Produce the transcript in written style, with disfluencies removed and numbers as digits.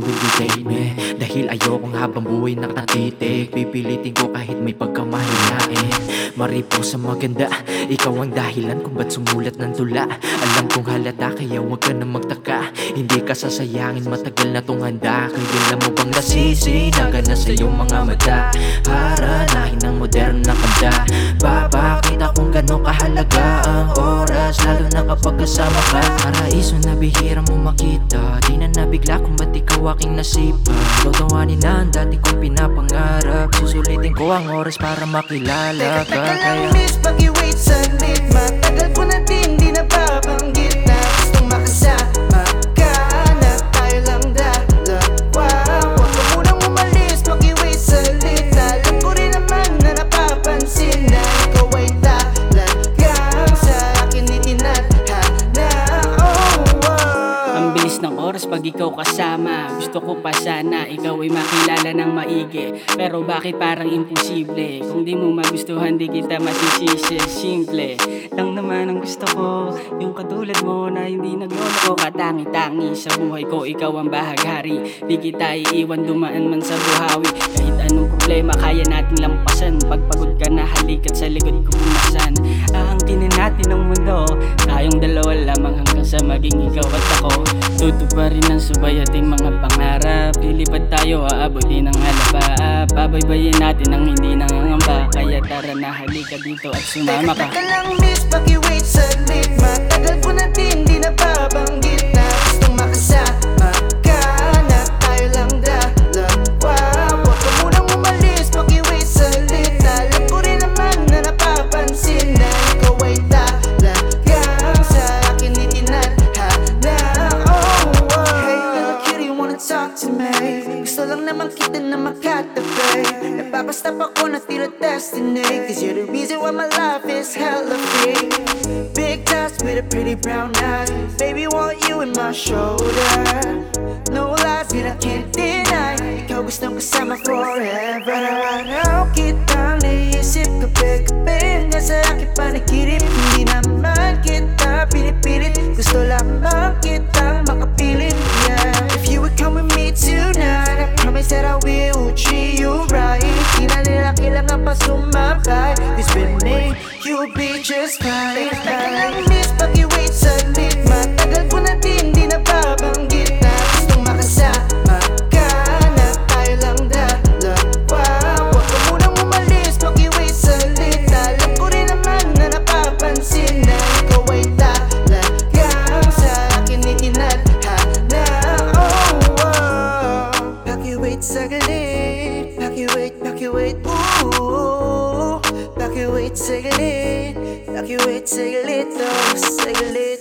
will you date me? Dahil ayokong habang buhay nakatitig, pipilitin ko kahit may pagkamahilain. Mariposa maganda, ikaw ang dahilan kung ba't sumulat ng tula. Alam kong halata kaya wag ka na magtaka, hindi ka sasayangin, matagal na tong handa. Kailan mo bang nasisinagan na sa iyong mga mata? Haranahin ng modern na kanta, papakita kung gano'ng kahalaga ang oras, lalo na kapag kasama ka. Paraiso na bihira mo makita, di na nabigla kung ba't ikaw aking nasipa. Tatawanin na ang dati kong pinapangarap, susulitin ko ang oras para makilala ka. Teka lang miss, pag-i-wait saglit, matagal ko na din di nababanggit na gustong makasama ka na tayo lang dalawa. Huwag ka munang umalis, pag-i-wait saglit, alam ko rin naman na napapansin na ikaw ay talagang sa akin itinadhana. Ang bilis ng oras pag ikaw kasama, gusto ko pa sana ikaw ay makilala ng maigi. Pero bakit parang imposible? Kung di mo magustuhan di kita masisisi. Simple lang naman ang gusto ko, yung katulad mo na hindi nagloloko. Katangi-tangi sa buhay ko, ikaw ang bahaghari. Di kita iiwan dumaan man sa buhawi. Kahit anong problema kaya nating lampasan, pagpagod ka na halika't sa likod ko pumasan. Aangkinin natin ang mundo, tayong dalawa lamang hanggang sa maging ikaw at ako. Tutuparin ang subay ating mga pangarap, lilipad tayo aabutin ng halaba. Pabaybayin natin ang hindi nangangamba, kaya tara na halika dito at sumama ka. Teka lang miss, pag-i-wait saglit, matagal ko na din di nababanggit na gustong makasama ka na tayo lang dalawa. Huwag ka munang umalis, pag-i-wait saglit, alam ko rin naman na napapansin na ikaw ay talagang sa akin itinadhana. Hey little cutie, wanna talk to me? Gusto lang naman kita na makatabi, napapastap ako na tila destiny, cause you're the reason why my life is hella free. Big touch with a pretty brown eyes, baby want you in my shoulder. No lies that I can't deny, ikaw gustong kasama forever. Araw-araw kitang naisip gabi-gabi, hanggang sa aking panaginip. Hindi naman kita pinipilit, gusto lamang kitang makapilit, yeah. If you would come with me tonight, I promise that I will treat you right. Di na nila kailangan pa sumabay, this with me, you'll be just fine. Teka lang miss, pag-i-wait saglit, matagal ko na din di nababanggit na gustong makasama ka na tayo lang dalawa. Huwag ka munang umalis, pag-i-wait saglit, alam ko rin naman na napapansin na ikaw ay talagang sa akin itinadhana. Pag-i-wait saglit, pag-i-wait, ooh. Pag-i-wait saglit, oh saglit.